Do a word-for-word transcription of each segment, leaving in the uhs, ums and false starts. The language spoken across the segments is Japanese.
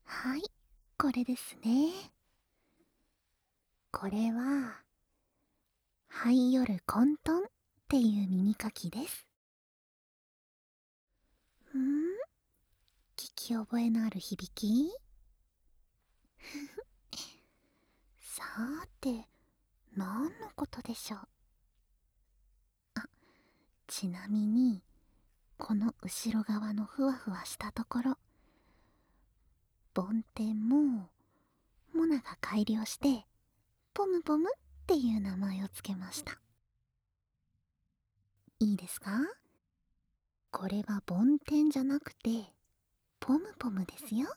はい、これですね。これは、ハイヨル混沌っていう耳かきです。んー聞き覚えのある響き。さーて、何のことでしょう。あ、ちなみに、この後ろ側のふわふわしたところ、梵天も、モナが改良して、ポムポムっていう名前をつけました。いいですか？これは梵天じゃなくて、ポムポムですよ。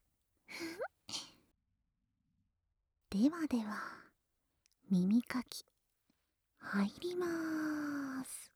ではでは、耳かき、入りまーす。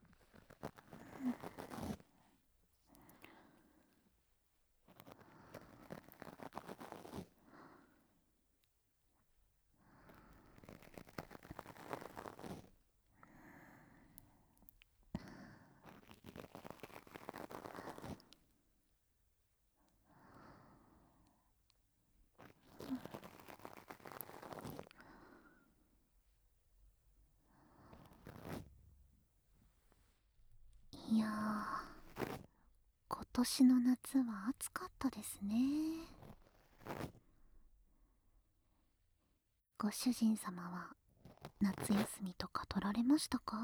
いやー、今年の夏は暑かったですね。ご主人様は夏休みとか取られましたか？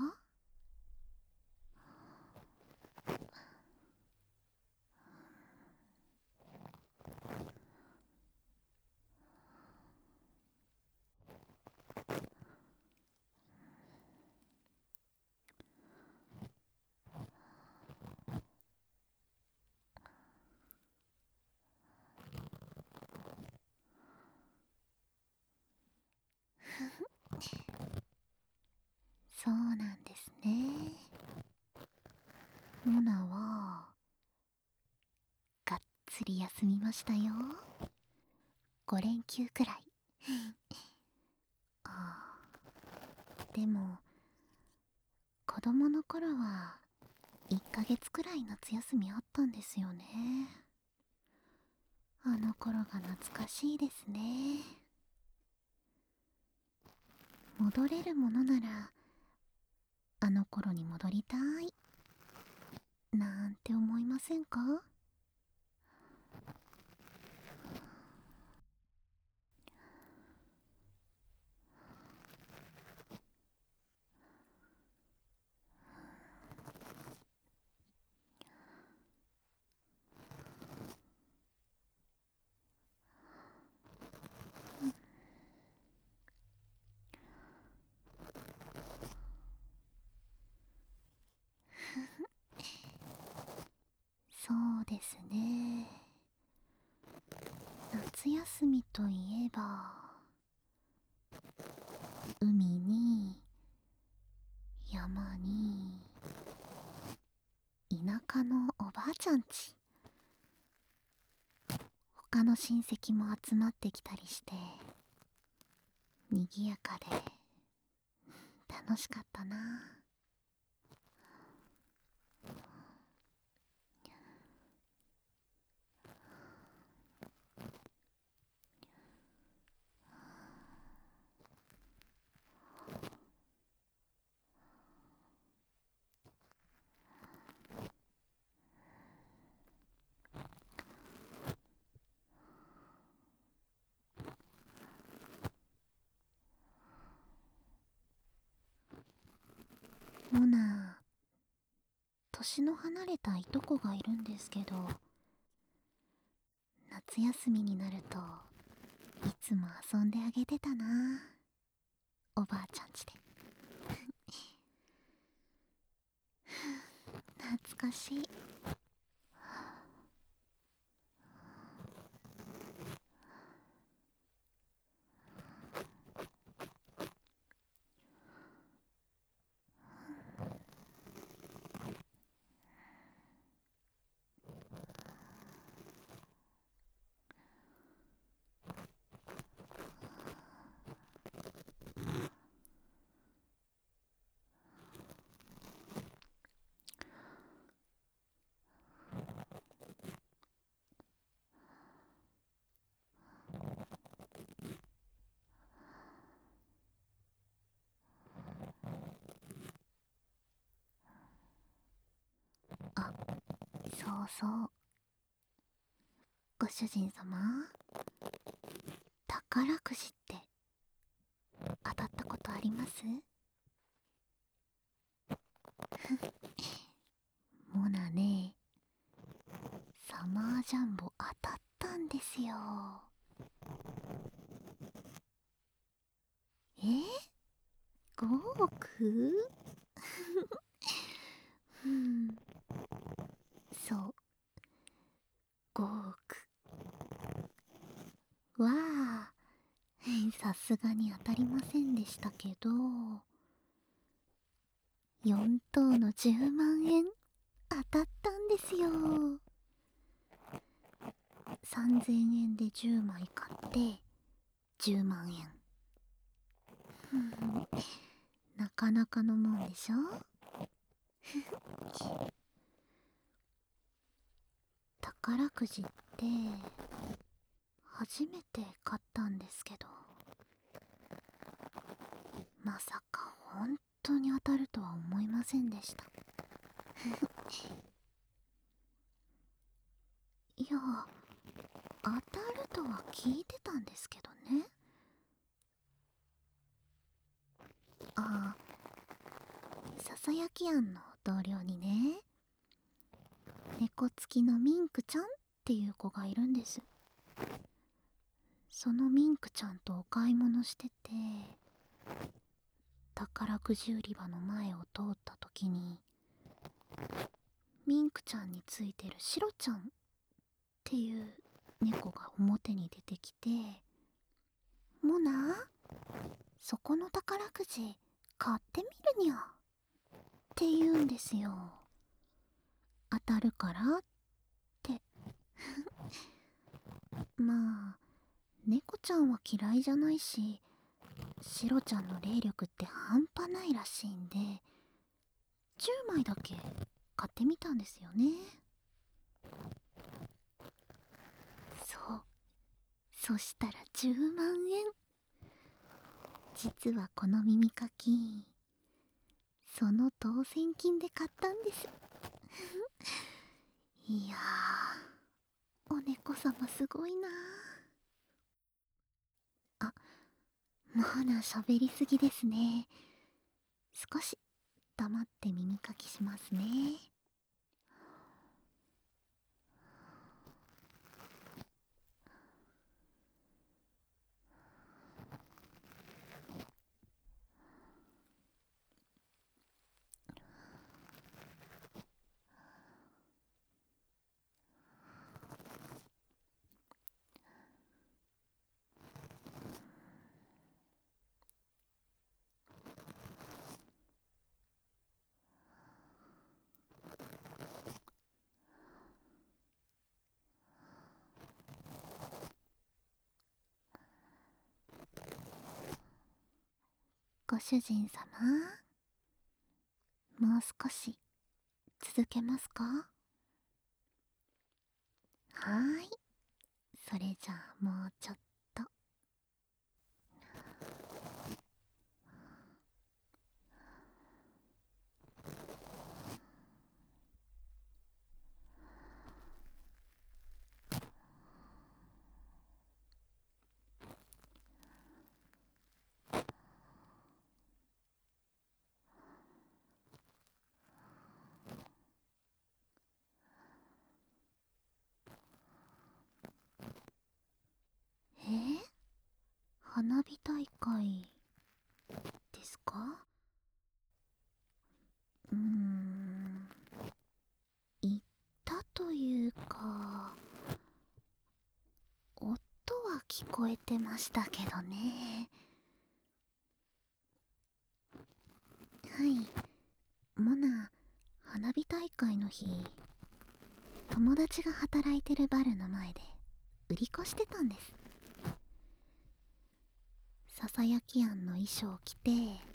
そうなんですね。モナは、がっつり休みましたよ。ご連休くらい。ああ、でも、子供の頃はいっかげつくらい夏休みあったんですよね。あの頃が懐かしいですね。戻れるものなら、あの頃に戻りたい、なんて思いませんか？そうですね。夏休みといえば、海に、山に、田舎のおばあちゃんち、他の親戚も集まってきたりして、賑やかで楽しかったな。モナ、年の離れたいとこがいるんですけど、夏休みになるといつも遊んであげてたな、おばあちゃんちで。懐かしい。 そうそう。ご主人様、宝くじって当たったことあります？モナね、サマージャンボ当たったんですよ。え ご 億うん、そう、ごおく。わあ、さすがに当たりませんでしたけど、よん等のじゅうまんえん当たったんですよ。さんぜんえんでじゅうまい買ってじゅうまんえん。なかなかのもんでしょ。宝くじって初めて買ったんですけど、まさか本当に当たるとは思いませんでした。いや、当たるとは聞いてたんですけどね。ああ、ささやき庵の同僚にね、猫付きのミンクちゃんっていう子がいるんです。そのミンクちゃんとお買い物してて、宝くじ売り場の前を通った時に、ミンクちゃんについてるシロちゃんっていう猫が表に出てきて、モナ、そこの宝くじ買ってみるにゃって言うんですよ。当たるからって。まあ、猫ちゃんは嫌いじゃないし、シロちゃんの霊力って半端ないらしいんで、じゅうまいだけ買ってみたんですよね。そう。そしたらじゅうまんえん。実はこの耳かき、その当選金で買ったんです。いやー、お猫様すごいなー。あ、もうな喋りすぎですね。少し黙って耳かきしますね。ご主人様、もう少し続けますか？はーい。それじゃあもうちょっと。えー、花火大会ですか？うーん、行ったというか、音は聞こえてましたけどね。はい。モナ、花火大会の日、友達が働いてるバルの前で売り子してたんです。ささやき庵の衣装を着て、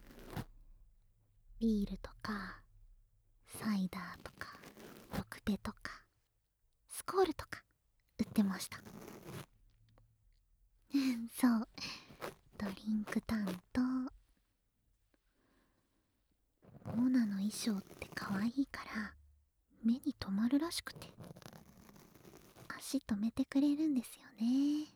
ビールとかサイダーとか特テとかスコールとか売ってました。そう、ドリンク担当。モナの衣装って可愛いから目に留まるらしくて、足止めてくれるんですよね。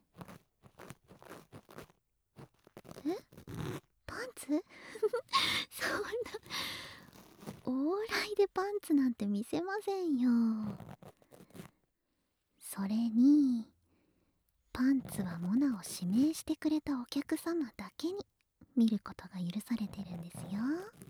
え、パンツそんな、往来でパンツなんて見せませんよ。それに、パンツはモナを指名してくれたお客様だけに見ることが許されてるんですよ。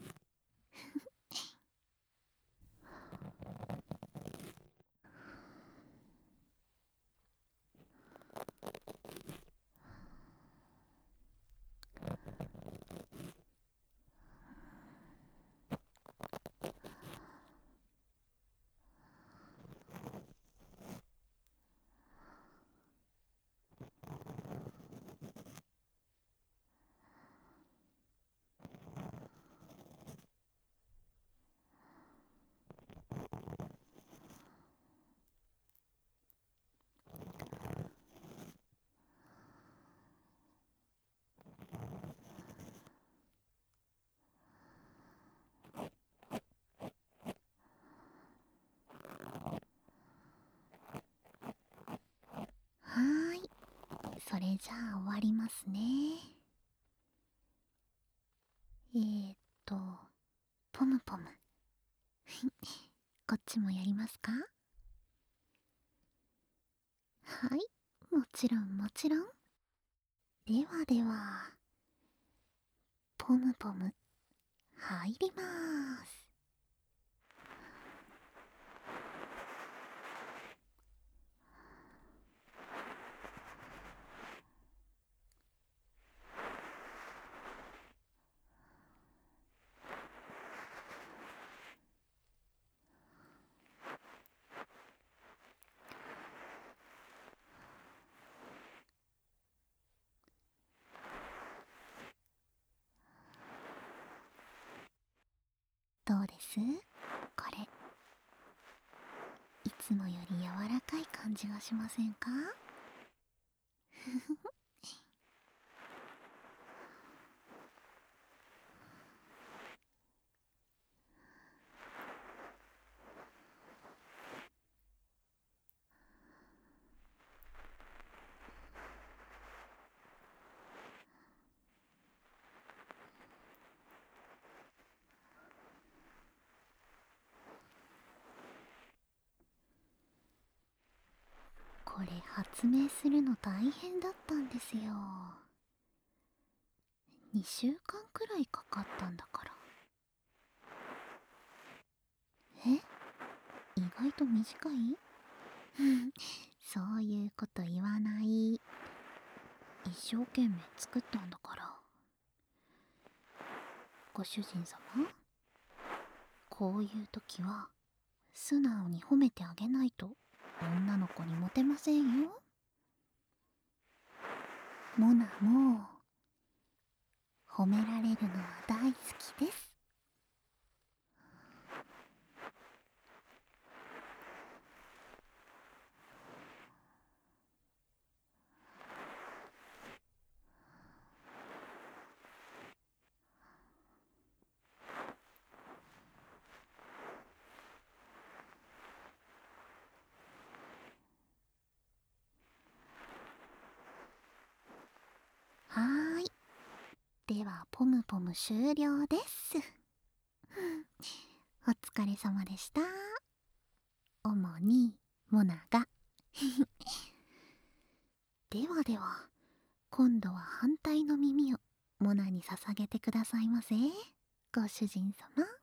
はーい、それじゃあ終わりますね。えーっとポムポムこっちもやりますか？はい、もちろんもちろん。ではでは、ポムポム入りまーす。どうです？これいつもより柔らかい感じがしませんか？これ発明するの大変だったんですよ。にしゅうかんくらいかかったんだから。え、意外と短い？そういうこと言わない。一生懸命作ったんだから。ご主人様、こういう時は素直に褒めてあげないと女の子にモテませんよ。モナも褒められるのは大好きです。はーい、ではポムポム終了です。お疲れ様でした。主にモナがではでは、今度は反対の耳をモナに捧げてくださいませ、ご主人様。